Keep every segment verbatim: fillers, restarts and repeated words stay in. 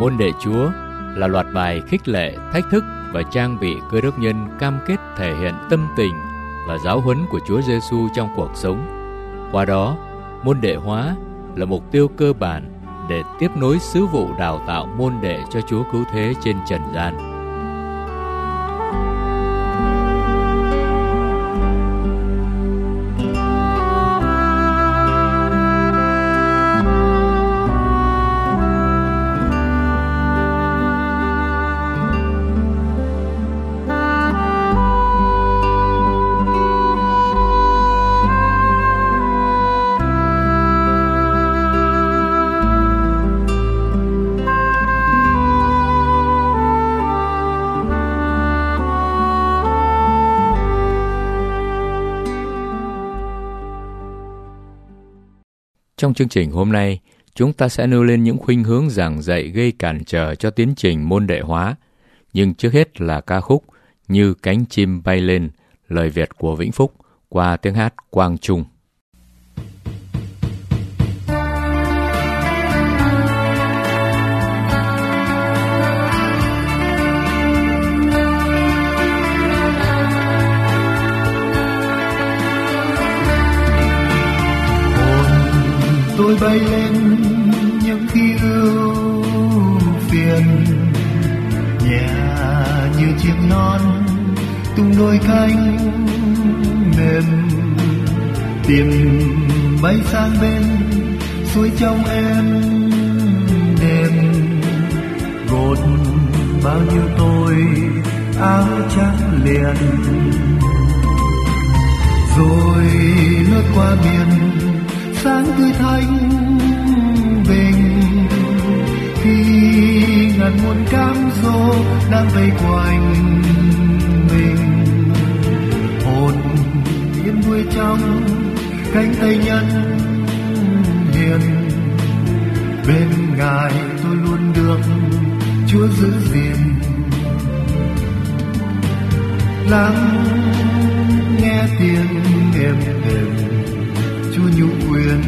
môn đệ Chúa là loạt bài khích lệ, thách thức và trang bị Cơ Đốc nhân cam kết thể hiện tâm tình và giáo huấn của Chúa Giêsu trong cuộc sống. Qua đó, môn đệ hóa là mục tiêu cơ bản để tiếp nối sứ vụ đào tạo môn đệ cho Chúa Cứu Thế trên trần gian. Trong chương trình hôm nay, chúng ta sẽ nêu lên những khuynh hướng giảng dạy gây cản trở cho tiến trình môn đệ hóa. Nhưng trước hết là ca khúc Như Cánh Chim Bay Lên, lời Việt của Vĩnh Phúc, qua tiếng hát Quang Trung. Tôi bay lên những khi ưu phiền, nhẹ như chiếc non tung đôi cánh mềm, tìm bay sang bên suối trong em đêm, gột bao nhiêu tôi áo trắng liền, rồi lướt qua biển sáng tươi thanh bình, khi ngàn muôn cám dỗ đang vây quanh mình, hồn yên nuôi trong cánh tay nhân hiền, bên Ngài tôi luôn được Chúa giữ gìn. Lắng nghe tiếng êm đềm Chúa nhu quyền,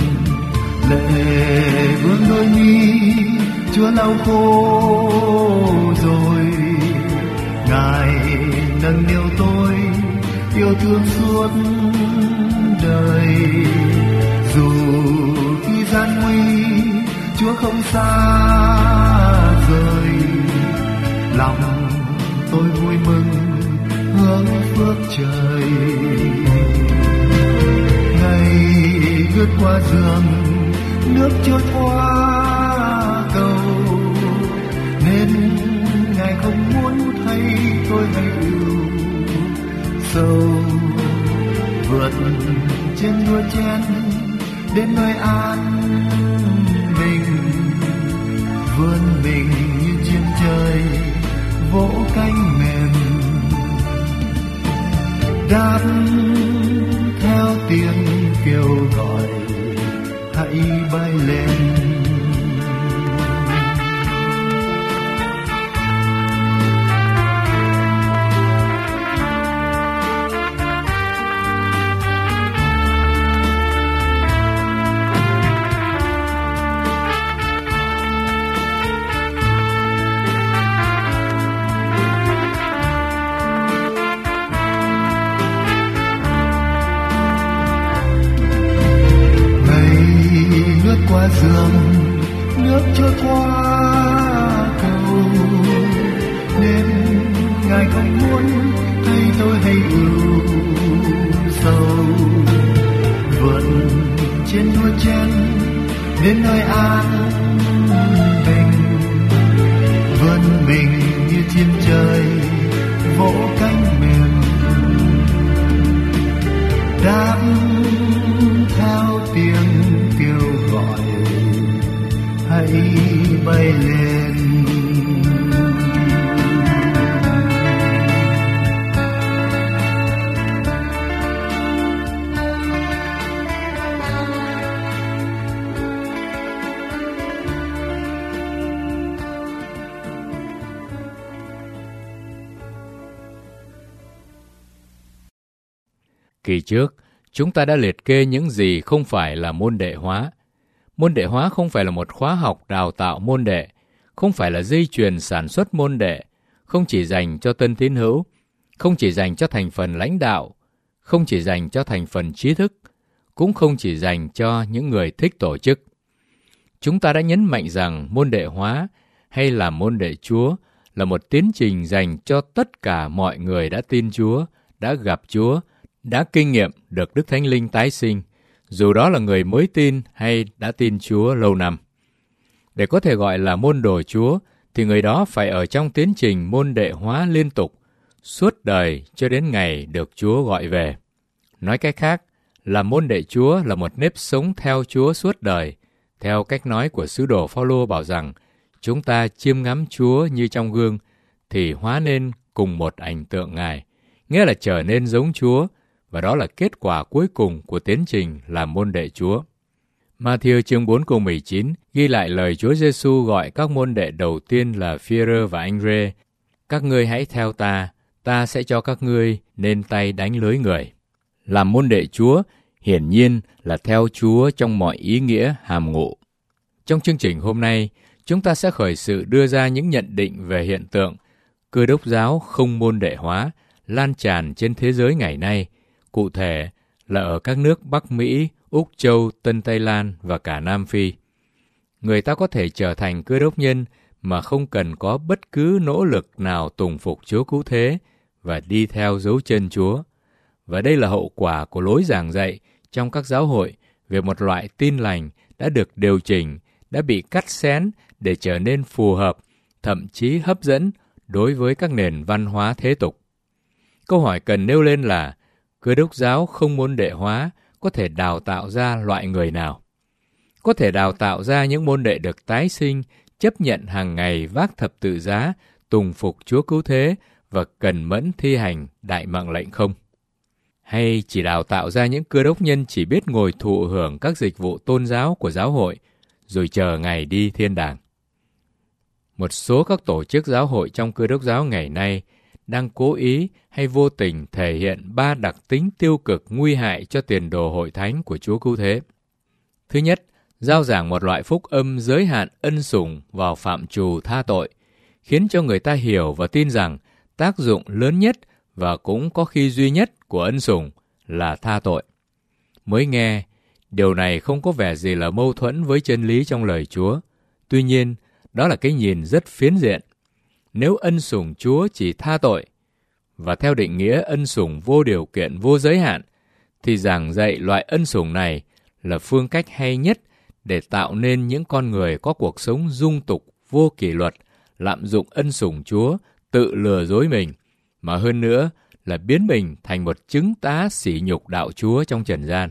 lệ vương đôi mi Chúa lau khô rồi, Ngài nâng niu tôi yêu thương suốt đời, dù khi gian nguy Chúa không xa rời, lòng tôi vui mừng hướng phước trời. Lướt qua giường nước trôi qua cầu, nên Ngài không muốn thấy tôi hay ưu sầu, vượt trên đua chen đến nơi an bình, vươn mình như chim trời vỗ cánh mềm, đáp theo tiếng kêu gọi hãy bay lên. Qua giường nước trôi qua cầu, nên Ngài không muốn thấy tôi hay ưu sầu, vượt trên đua chen đến nơi an bình, vươn mình như chim trời vỗ cánh mềm, đáp theo tiếng kêu gọi hãy bay lên. Kỳ trước, chúng ta đã liệt kê những gì không phải là môn đệ hóa. Môn đệ hóa không phải là một khóa học đào tạo môn đệ, không phải là dây chuyền sản xuất môn đệ, không chỉ dành cho tân tín hữu, không chỉ dành cho thành phần lãnh đạo, không chỉ dành cho thành phần trí thức, cũng không chỉ dành cho những người thích tổ chức. Chúng ta đã nhấn mạnh rằng môn đệ hóa hay là môn đệ Chúa là một tiến trình dành cho tất cả mọi người đã tin Chúa, đã gặp Chúa, đã kinh nghiệm được Đức Thánh Linh tái sinh, dù đó là người mới tin hay đã tin Chúa lâu năm. Để có thể gọi là môn đồ Chúa, thì người đó phải ở trong tiến trình môn đệ hóa liên tục, suốt đời cho đến ngày được Chúa gọi về. Nói cách khác, là môn đệ Chúa là một nếp sống theo Chúa suốt đời. Theo cách nói của sứ đồ Phao-lô bảo rằng, chúng ta chiêm ngắm Chúa như trong gương, thì hóa nên cùng một ảnh tượng Ngài, nghĩa là trở nên giống Chúa, và đó là kết quả cuối cùng của tiến trình làm môn đệ Chúa. Ma-thi-ơ chương bốn câu mười chín ghi lại lời Chúa Giê-xu gọi các môn đệ đầu tiên là Phi-e-rơ và Anh-rê: các ngươi hãy theo ta, ta sẽ cho các ngươi nên tay đánh lưới người. Làm môn đệ Chúa hiển nhiên là theo Chúa trong mọi ý nghĩa hàm ngụ. Trong chương trình hôm nay, chúng ta sẽ khởi sự đưa ra những nhận định về hiện tượng Cơ đốc giáo không môn đệ hóa lan tràn trên thế giới ngày nay, cụ thể là ở các nước Bắc Mỹ, Úc Châu, Tân Tây Lan và cả Nam Phi. Người ta có thể trở thành cơ đốc nhân mà không cần có bất cứ nỗ lực nào tùng phục Chúa Cứu Thế và đi theo dấu chân Chúa. Và đây là hậu quả của lối giảng dạy trong các giáo hội về một loại tin lành đã được điều chỉnh, đã bị cắt xén để trở nên phù hợp, thậm chí hấp dẫn đối với các nền văn hóa thế tục. Câu hỏi cần nêu lên là, Cơ đốc giáo không môn đệ hóa có thể đào tạo ra loại người nào? Có thể đào tạo ra những môn đệ được tái sinh, chấp nhận hàng ngày vác thập tự giá, tùng phục Chúa Cứu Thế và cần mẫn thi hành đại mạng lệnh không? Hay chỉ đào tạo ra những cơ đốc nhân chỉ biết ngồi thụ hưởng các dịch vụ tôn giáo của giáo hội, rồi chờ ngày đi thiên đàng? Một số các tổ chức giáo hội trong Cơ đốc giáo ngày nay đang cố ý hay vô tình thể hiện ba đặc tính tiêu cực nguy hại cho tiền đồ hội thánh của Chúa Cứu Thế. Thứ nhất, rao giảng một loại phúc âm giới hạn ân sủng vào phạm trù tha tội, khiến cho người ta hiểu và tin rằng tác dụng lớn nhất và cũng có khi duy nhất của ân sủng là tha tội. Mới nghe, điều này không có vẻ gì là mâu thuẫn với chân lý trong lời Chúa. Tuy nhiên, đó là cái nhìn rất phiến diện. Nếu ân sủng Chúa chỉ tha tội, và theo định nghĩa ân sủng vô điều kiện vô giới hạn, thì giảng dạy loại ân sủng này là phương cách hay nhất để tạo nên những con người có cuộc sống dung tục, vô kỷ luật, lạm dụng ân sủng Chúa, tự lừa dối mình, mà hơn nữa là biến mình thành một chứng tá sỉ nhục đạo Chúa trong trần gian.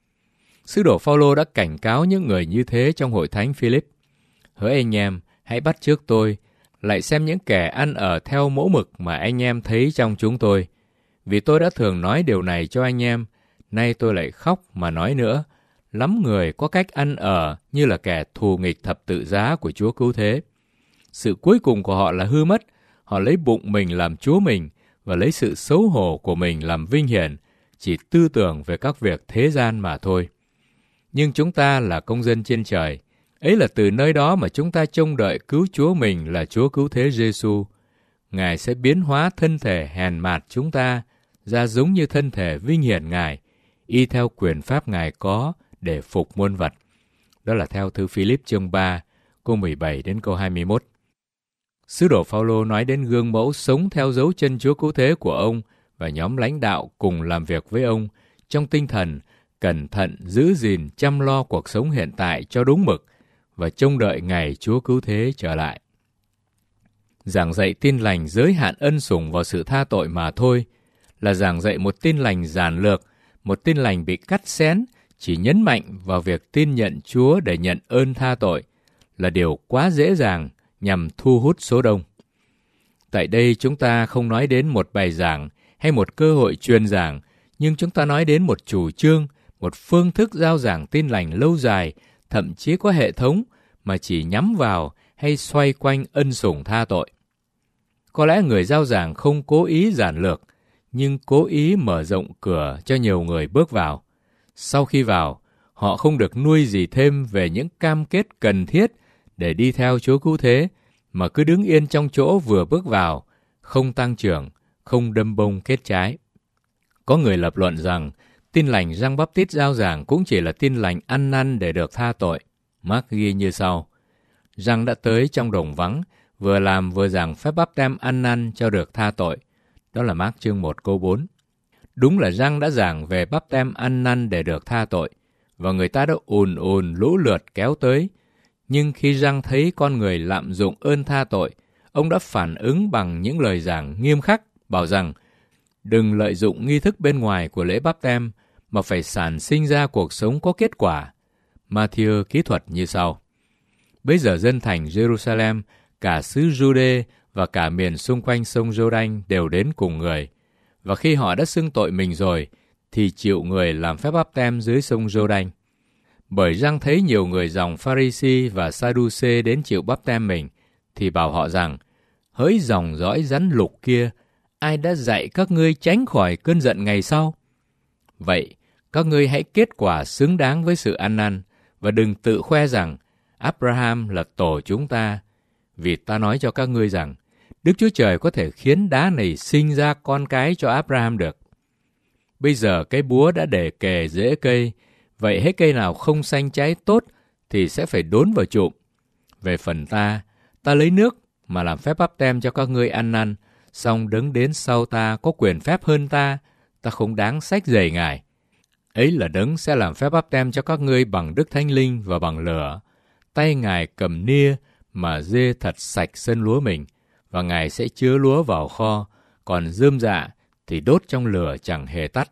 Sứ đồ Phao-lô đã cảnh cáo những người như thế trong hội thánh Philip: hỡi anh em, hãy bắt chước tôi, lại xem những kẻ ăn ở theo mẫu mực mà anh em thấy trong chúng tôi. Vì tôi đã thường nói điều này cho anh em, nay tôi lại khóc mà nói nữa. Lắm người có cách ăn ở như là kẻ thù nghịch thập tự giá của Chúa Cứu Thế. Sự cuối cùng của họ là hư mất. Họ lấy bụng mình làm Chúa mình và lấy sự xấu hổ của mình làm vinh hiển, chỉ tư tưởng về các việc thế gian mà thôi. Nhưng chúng ta là công dân trên trời. Ấy là từ nơi đó mà chúng ta trông đợi cứu Chúa mình là Chúa Cứu Thế Giê-xu. Ngài sẽ biến hóa thân thể hèn mạt chúng ta ra giống như thân thể vinh hiển Ngài, y theo quyền pháp Ngài có để phục muôn vật. Đó là theo thư Philip chương ba, câu mười bảy đến câu hai mươi mốt. Sứ đồ Phao-lô nói đến gương mẫu sống theo dấu chân Chúa Cứu Thế của ông và nhóm lãnh đạo cùng làm việc với ông trong tinh thần cẩn thận giữ gìn chăm lo cuộc sống hiện tại cho đúng mực và trông đợi ngày Chúa Cứu Thế trở lại. Giảng dạy tin lành giới hạn ân sủng vào sự tha tội mà thôi là giảng dạy một tin lành giản lược, một tin lành bị cắt xén, chỉ nhấn mạnh vào việc tin nhận Chúa để nhận ơn tha tội, là điều quá dễ dàng nhằm thu hút số đông. Tại đây chúng ta không nói đến một bài giảng hay một cơ hội truyền giảng, nhưng chúng ta nói đến một chủ trương, một phương thức giao giảng tin lành lâu dài, thậm chí có hệ thống mà chỉ nhắm vào hay xoay quanh ân sủng tha tội. Có lẽ người giao giảng không cố ý giản lược, nhưng cố ý mở rộng cửa cho nhiều người bước vào. Sau khi vào, họ không được nuôi gì thêm về những cam kết cần thiết để đi theo Chúa Cứu Thế, mà cứ đứng yên trong chỗ vừa bước vào, không tăng trưởng, không đâm bông kết trái. Có người lập luận rằng tin lành Giăng Báp-tít rao giảng cũng chỉ là tin lành ăn năn để được tha tội. Mác ghi như sau: Giăng đã tới trong đồng vắng, vừa làm vừa giảng phép báp têm ăn năn cho được tha tội. Đó là Mác chương một câu bốn. Đúng là Giăng đã giảng về báp têm ăn năn để được tha tội, và người ta đã ùn ùn lũ lượt kéo tới. Nhưng khi Giăng thấy con người lạm dụng ơn tha tội, ông đã phản ứng bằng những lời giảng nghiêm khắc, bảo rằng đừng lợi dụng nghi thức bên ngoài của lễ báp têm, mà phải sản sinh ra cuộc sống có kết quả. Ma-thi-ơ kỹ thuật như sau: Bây giờ dân thành Jerusalem, cả xứ Giu-đê và cả miền xung quanh sông Giô-đanh đều đến cùng người. Và khi họ đã xưng tội mình rồi, thì chịu người làm phép báp têm dưới sông Giô-đanh. Bởi Giăng thấy nhiều người dòng Pha-ri-si và Sa-đu-xê đến chịu báp têm mình, thì bảo họ rằng: Hỡi dòng dõi rắn lục kia, ai đã dạy các ngươi tránh khỏi cơn giận ngày sau? Vậy, các ngươi hãy kết quả xứng đáng với sự ăn năn, và đừng tự khoe rằng Abraham là tổ chúng ta. Vì ta nói cho các ngươi rằng, Đức Chúa Trời có thể khiến đá này sinh ra con cái cho Abraham được. Bây giờ cái búa đã để kề rễ cây, vậy hết cây nào không sanh trái tốt thì sẽ phải đốn vào chụm. Về phần ta, ta lấy nước mà làm phép báp têm cho các ngươi ăn năn, song đấng đến sau ta có quyền phép hơn ta, ta không đáng xách giày Ngài. Ấy là đấng sẽ làm phép báp têm cho các ngươi bằng Đức Thánh Linh và bằng lửa. Tay Ngài cầm nia mà dê thật sạch sân lúa mình, và Ngài sẽ chứa lúa vào kho, còn rơm rạ thì đốt trong lửa chẳng hề tắt.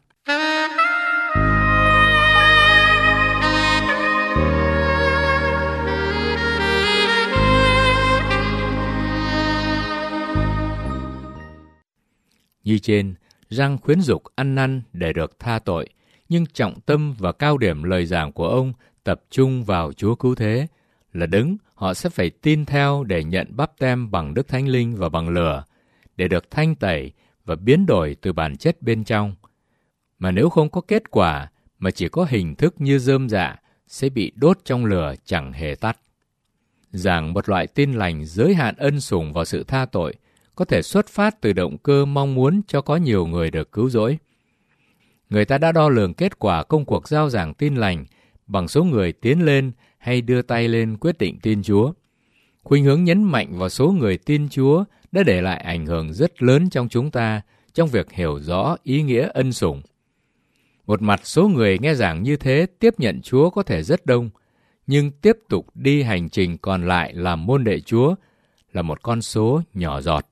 Như trên, Giăng khuyến dục ăn năn để được tha tội, nhưng trọng tâm và cao điểm lời giảng của ông tập trung vào Chúa Cứu Thế, là đấng họ sẽ phải tin theo để nhận báp têm bằng Đức Thánh Linh và bằng lửa, để được thanh tẩy và biến đổi từ bản chất bên trong. Mà nếu không có kết quả, mà chỉ có hình thức như rơm rạ, sẽ bị đốt trong lửa chẳng hề tắt. Giảng một loại tin lành giới hạn ân sủng vào sự tha tội, có thể xuất phát từ động cơ mong muốn cho có nhiều người được cứu rỗi. Người ta đã đo lường kết quả công cuộc rao giảng tin lành bằng số người tiến lên hay đưa tay lên quyết định tin Chúa. Khuynh hướng nhấn mạnh vào số người tin Chúa đã để lại ảnh hưởng rất lớn trong chúng ta trong việc hiểu rõ ý nghĩa ân sủng. Một mặt số người nghe giảng như thế tiếp nhận Chúa có thể rất đông, nhưng tiếp tục đi hành trình còn lại làm môn đệ Chúa là một con số nhỏ giọt.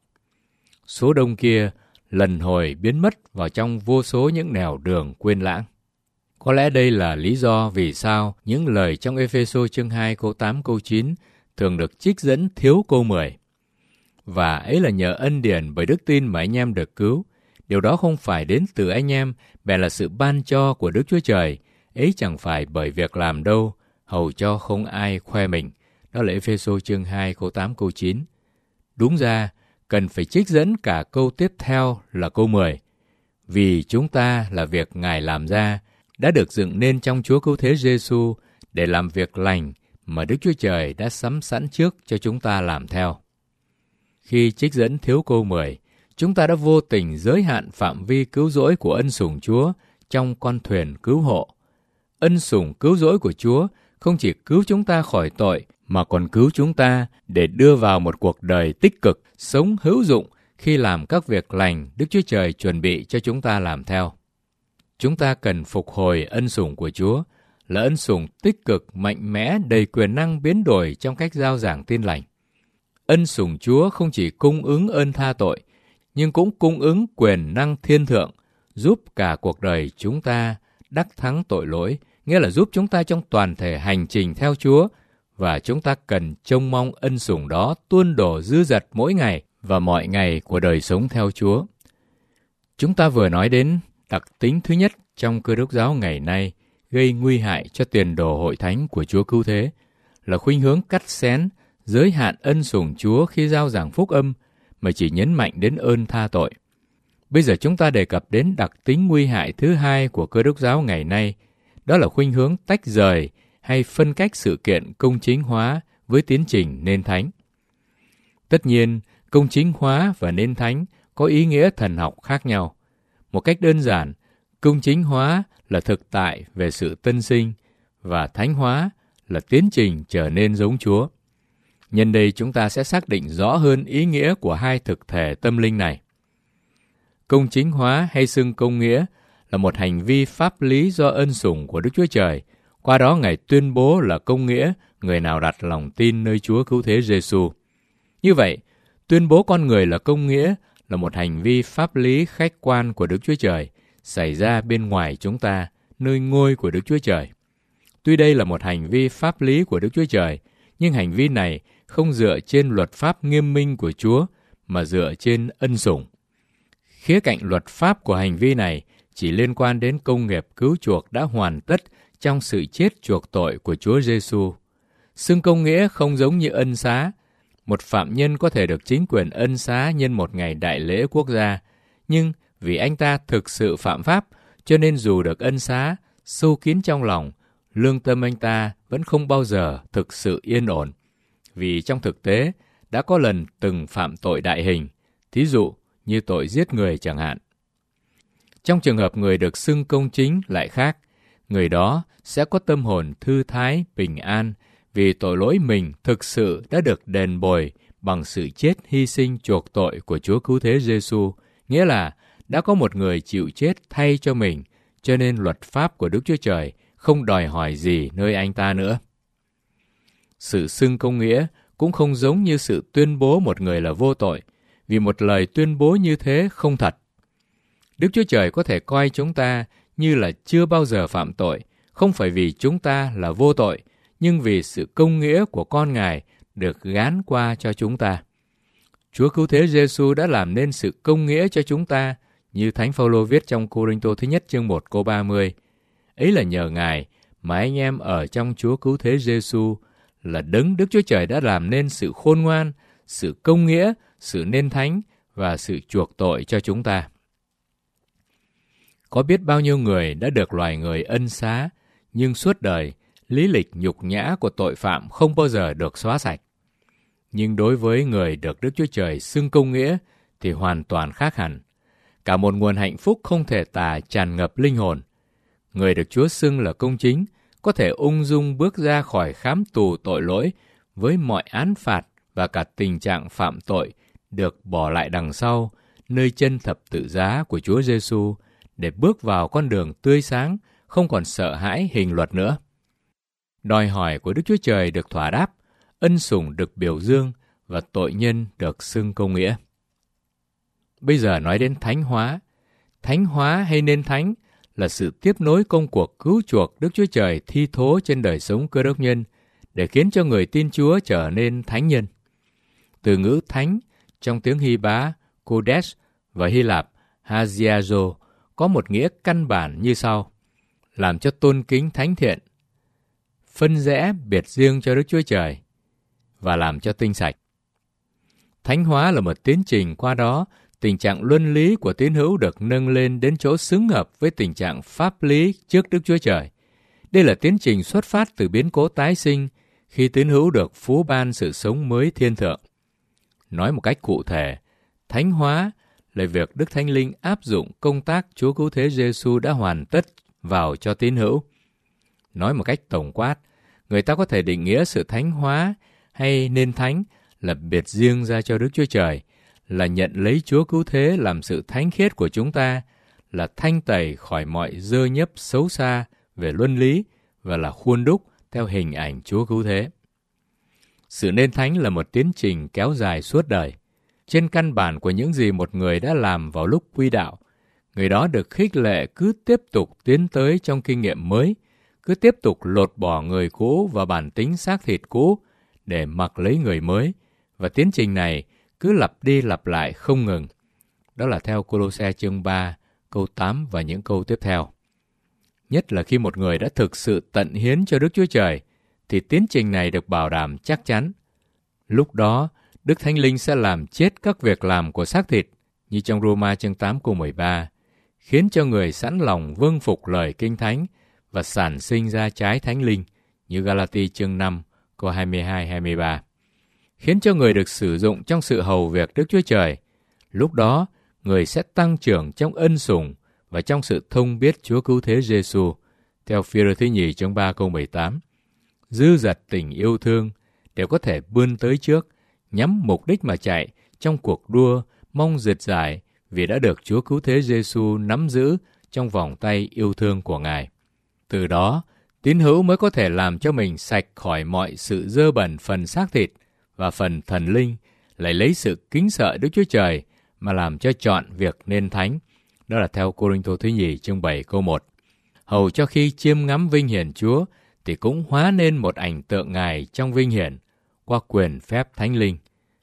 Số đông kia lần hồi biến mất vào trong vô số những nẻo đường quên lãng. Có lẽ đây là lý do vì sao những lời trong Ê-phê-sô chương hai câu tám câu chín thường được trích dẫn thiếu câu mười. Và ấy là nhờ ân điển bởi đức tin mà anh em được cứu. Điều đó không phải đến từ anh em, bèn là sự ban cho của Đức Chúa Trời. Ấy chẳng phải bởi việc làm đâu, hầu cho không ai khoe mình. Đó là Ê-phê-sô chương hai câu tám câu chín. Đúng ra, cần phải trích dẫn cả câu tiếp theo là câu mười. Vì chúng ta là việc Ngài làm ra, đã được dựng nên trong Chúa Cứu Thế Giê-xu để làm việc lành mà Đức Chúa Trời đã sắm sẵn trước cho chúng ta làm theo. Khi trích dẫn thiếu câu mười, chúng ta đã vô tình giới hạn phạm vi cứu rỗi của ân sủng Chúa trong con thuyền cứu hộ. Ân sủng cứu rỗi của Chúa không chỉ cứu chúng ta khỏi tội, mà còn cứu chúng ta để đưa vào một cuộc đời tích cực, sống hữu dụng khi làm các việc lành Đức Chúa Trời chuẩn bị cho chúng ta làm theo. Chúng ta cần phục hồi ân sủng của Chúa, là ân sủng tích cực, mạnh mẽ, đầy quyền năng biến đổi trong cách rao giảng tin lành. Ân sủng Chúa không chỉ cung ứng ơn tha tội, nhưng cũng cung ứng quyền năng thiên thượng, giúp cả cuộc đời chúng ta đắc thắng tội lỗi, nghĩa là giúp chúng ta trong toàn thể hành trình theo Chúa, và chúng ta cần trông mong ân sủng đó tuôn đổ dư dật mỗi ngày và mọi ngày của đời sống theo Chúa. Chúng ta vừa nói đến đặc tính thứ nhất trong Cơ Đốc giáo ngày nay gây nguy hại cho tiền đồ hội thánh của Chúa Cứu Thế, là khuynh hướng cắt xén, giới hạn ân sủng Chúa khi rao giảng phúc âm, mà chỉ nhấn mạnh đến ơn tha tội. Bây giờ chúng ta đề cập đến đặc tính nguy hại thứ hai của Cơ Đốc giáo ngày nay, đó là khuynh hướng tách rời hay phân cách sự kiện công chính hóa với tiến trình nên thánh. Tất nhiên, công chính hóa và nên thánh có ý nghĩa thần học khác nhau. Một cách đơn giản, công chính hóa là thực tại về sự tân sinh và thánh hóa là tiến trình trở nên giống Chúa. Nhân đây chúng ta sẽ xác định rõ hơn ý nghĩa của hai thực thể tâm linh này. Công chính hóa hay xưng công nghĩa là một hành vi pháp lý do ân sủng của Đức Chúa Trời. Qua đó Ngài tuyên bố là công nghĩa người nào đặt lòng tin nơi Chúa Cứu Thế Giêsu. Như vậy, tuyên bố con người là công nghĩa là một hành vi pháp lý khách quan của Đức Chúa Trời xảy ra bên ngoài chúng ta, nơi ngôi của Đức Chúa Trời. Tuy đây là một hành vi pháp lý của Đức Chúa Trời, nhưng hành vi này không dựa trên luật pháp nghiêm minh của Chúa, mà dựa trên ân sủng. Khía cạnh luật pháp của hành vi này chỉ liên quan đến công nghiệp cứu chuộc đã hoàn tất trong sự chết chuộc tội của Chúa Giêsu. Xưng công nghĩa không giống như ân xá. Một phạm nhân có thể được chính quyền ân xá nhân một ngày đại lễ quốc gia, nhưng vì anh ta thực sự phạm pháp, cho nên dù được ân xá, sâu kín trong lòng, lương tâm anh ta vẫn không bao giờ thực sự yên ổn. Vì trong thực tế, đã có lần từng phạm tội đại hình, thí dụ như tội giết người chẳng hạn. Trong trường hợp người được xưng công chính lại khác, người đó sẽ có tâm hồn thư thái, bình an, vì tội lỗi mình thực sự đã được đền bồi bằng sự chết hy sinh chuộc tội của Chúa Cứu Thế Giêsu, nghĩa là đã có một người chịu chết thay cho mình, cho nên luật pháp của Đức Chúa Trời không đòi hỏi gì nơi anh ta nữa. Sự xưng công nghĩa cũng không giống như sự tuyên bố một người là vô tội, vì một lời tuyên bố như thế không thật. Đức Chúa Trời có thể coi chúng ta như là chưa bao giờ phạm tội, không phải vì chúng ta là vô tội, nhưng vì sự công nghĩa của con Ngài được gán qua cho chúng ta. Chúa Cứu Thế Giêsu đã làm nên sự công nghĩa cho chúng ta, như Thánh Phaolô viết trong Cô-rinh-tô thứ nhất chương một câu ba mươi. Ấy là nhờ Ngài mà anh em ở trong Chúa Cứu Thế Giêsu, là đấng Đức Chúa Trời đã làm nên sự khôn ngoan, sự công nghĩa, sự nên thánh và sự chuộc tội cho chúng ta. Có biết bao nhiêu người đã được loài người ân xá, nhưng suốt đời, lý lịch nhục nhã của tội phạm không bao giờ được xóa sạch. Nhưng đối với người được Đức Chúa Trời xưng công nghĩa thì hoàn toàn khác hẳn. Cả một nguồn hạnh phúc không thể tả tràn ngập linh hồn. Người được Chúa xưng là công chính có thể ung dung bước ra khỏi khám tù tội lỗi với mọi án phạt và cả tình trạng phạm tội được bỏ lại đằng sau nơi chân thập tự giá của Chúa Giêsu để bước vào con đường tươi sáng, không còn sợ hãi hình luật nữa. Đòi hỏi của Đức Chúa Trời được thỏa đáp, ân sủng được biểu dương và tội nhân được xưng công nghĩa. Bây giờ nói đến thánh hóa. Thánh hóa hay nên thánh là sự tiếp nối công cuộc cứu chuộc Đức Chúa Trời thi thố trên đời sống Cơ Đốc nhân để khiến cho người tin Chúa trở nên thánh nhân. Từ ngữ thánh trong tiếng Hy Bá Kodesh và Hy Lạp Hagiazo có một nghĩa căn bản như sau: làm cho tôn kính thánh thiện, phân rẽ biệt riêng cho Đức Chúa Trời và làm cho tinh sạch. Thánh hóa là một tiến trình, qua đó tình trạng luân lý của tín hữu được nâng lên đến chỗ xứng hợp với tình trạng pháp lý trước Đức Chúa Trời. Đây là tiến trình xuất phát từ biến cố tái sinh khi tín hữu được phú ban sự sống mới thiên thượng. Nói một cách cụ thể, thánh hóa là việc Đức Thánh Linh áp dụng công tác Chúa Cứu Thế Giêsu đã hoàn tất vào cho tín hữu. Nói một cách tổng quát, người ta có thể định nghĩa sự thánh hóa hay nên thánh là biệt riêng ra cho Đức Chúa Trời, là nhận lấy Chúa Cứu Thế làm sự thánh khiết của chúng ta, là thanh tẩy khỏi mọi dơ nhấp xấu xa về luân lý và là khuôn đúc theo hình ảnh Chúa Cứu Thế. Sự nên thánh là một tiến trình kéo dài suốt đời. Trên căn bản của những gì một người đã làm vào lúc quy đạo, người đó được khích lệ cứ tiếp tục tiến tới trong kinh nghiệm mới, cứ tiếp tục lột bỏ người cũ và bản tính xác thịt cũ để mặc lấy người mới, và tiến trình này cứ lặp đi lặp lại không ngừng. Đó là theo Cô-lô-se chương ba, câu tám và những câu tiếp theo. Nhất là khi một người đã thực sự tận hiến cho Đức Chúa Trời, thì tiến trình này được bảo đảm chắc chắn. Lúc đó, Đức Thánh Linh sẽ làm chết các việc làm của xác thịt, như trong Roma chương tám câu mười ba, khiến cho người sẵn lòng vâng phục lời Kinh Thánh và sản sinh ra trái Thánh Linh, như Galati chương năm câu hai mươi hai hai mươi ba. khiến cho người được sử dụng trong sự hầu việc Đức Chúa Trời. Lúc đó, người sẽ tăng trưởng trong ân sủng và trong sự thông biết Chúa Cứu Thế Giêsu. Theo Phi-rơ thứ nhì chương ba câu mười tám, dư dật tình yêu thương đều có thể vươn tới trước, nhắm mục đích mà chạy trong cuộc đua mong rượt giải vì đã được Chúa Cứu Thế Giêsu nắm giữ trong vòng tay yêu thương của Ngài. Từ đó, tín hữu mới có thể làm cho mình sạch khỏi mọi sự dơ bẩn phần xác thịt và phần thần linh, lại lấy sự kính sợ Đức Chúa Trời mà làm cho chọn việc nên thánh. Đó là theo Cô-rinh-tô thứ nhì chương bảy câu một. Hầu cho khi chiêm ngắm vinh hiển Chúa thì cũng hóa nên một ảnh tượng Ngài trong vinh hiển qua quyền phép thánh linh.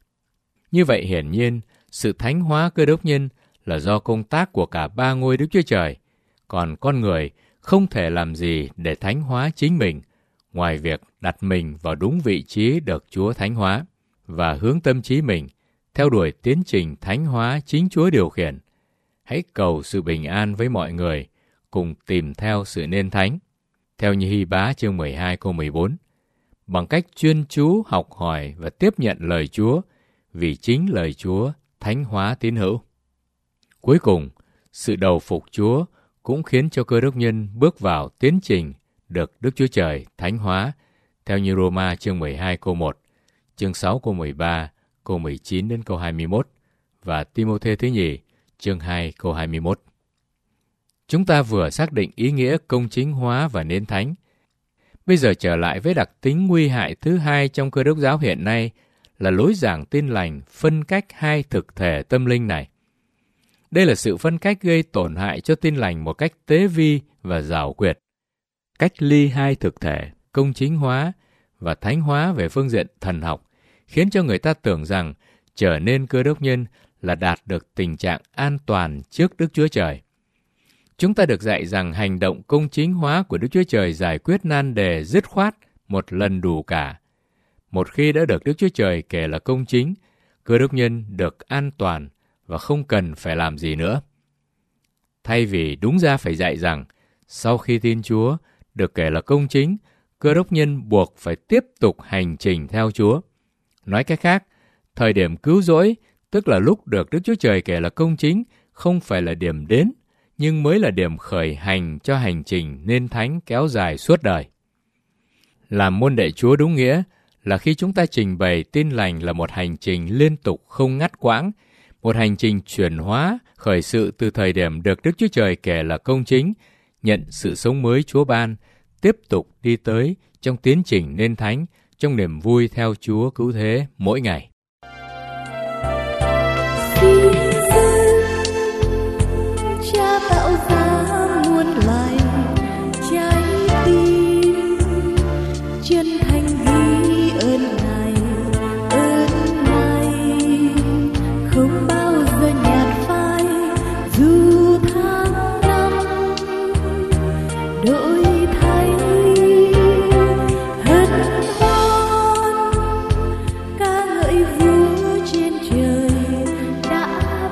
Như vậy hiển nhiên, sự thánh hóa Cơ Đốc nhân là do công tác của cả ba ngôi Đức Chúa Trời, còn con người không thể làm gì để thánh hóa chính mình, ngoài việc đặt mình vào đúng vị trí được Chúa thánh hóa và hướng tâm trí mình theo đuổi tiến trình thánh hóa chính Chúa điều khiển. Hãy cầu sự bình an với mọi người, cùng tìm theo sự nên thánh. Theo như Hy Bá chương mười hai câu mười bốn, bằng cách chuyên chú học hỏi và tiếp nhận lời Chúa, vì chính lời Chúa thánh hóa tín hữu. Cuối cùng, sự đầu phục Chúa cũng khiến cho Cơ Đốc nhân bước vào tiến trình được Đức Chúa Trời thánh hóa, theo như Roma chương mười hai câu một, chương sáu câu mười ba, câu mười chín đến câu hai mươi mốt và Ti-mô-thê thứ nhì chương hai câu hai mươi mốt. Chúng ta vừa xác định ý nghĩa công chính hóa và nên thánh. Bây giờ trở lại với đặc tính nguy hại thứ hai trong Cơ Đốc giáo hiện nay là lối giảng tin lành phân cách hai thực thể tâm linh này. Đây là sự phân cách gây tổn hại cho tin lành một cách tế vi và giảo quyệt. Cách ly hai thực thể, công chính hóa và thánh hóa về phương diện thần học, khiến cho người ta tưởng rằng trở nên Cơ Đốc nhân là đạt được tình trạng an toàn trước Đức Chúa Trời. Chúng ta được dạy rằng hành động công chính hóa của Đức Chúa Trời giải quyết nan đề dứt khoát một lần đủ cả. Một khi đã được Đức Chúa Trời kể là công chính, Cơ Đốc nhân được an toàn và không cần phải làm gì nữa. Thay vì đúng ra phải dạy rằng, sau khi tin Chúa được kể là công chính, Cơ Đốc nhân buộc phải tiếp tục hành trình theo Chúa. Nói cách khác, thời điểm cứu rỗi, tức là lúc được Đức Chúa Trời kể là công chính, không phải là điểm đến, nhưng mới là điểm khởi hành cho hành trình nên thánh kéo dài suốt đời. Làm môn đệ Chúa đúng nghĩa là khi chúng ta trình bày tin lành là một hành trình liên tục không ngắt quãng, một hành trình chuyển hóa, khởi sự từ thời điểm được Đức Chúa Trời kể là công chính, nhận sự sống mới Chúa ban, tiếp tục đi tới trong tiến trình nên thánh, trong niềm vui theo Chúa Cứu Thế mỗi ngày. Cha tạo ra muôn loài trái tim, chân thành ghi ơn Ngài, ơn Ngài không bao giờ nhạt phai, dù tháng năm đổi thay hân hoan ca ngợi Vua trên trời đã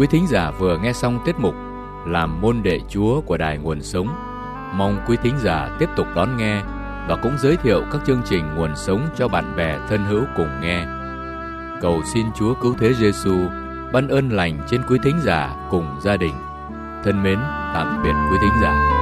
Quý thính giả vừa nghe xong tiết mục Làm môn đệ Chúa của Đài Nguồn Sống. Mong quý thính giả tiếp tục đón nghe và cũng giới thiệu các chương trình Nguồn Sống cho bạn bè thân hữu cùng nghe. Cầu xin Chúa Cứu Thế Giêsu ban ơn lành trên quý thính giả cùng gia đình. Thân mến, tạm biệt quý thính giả.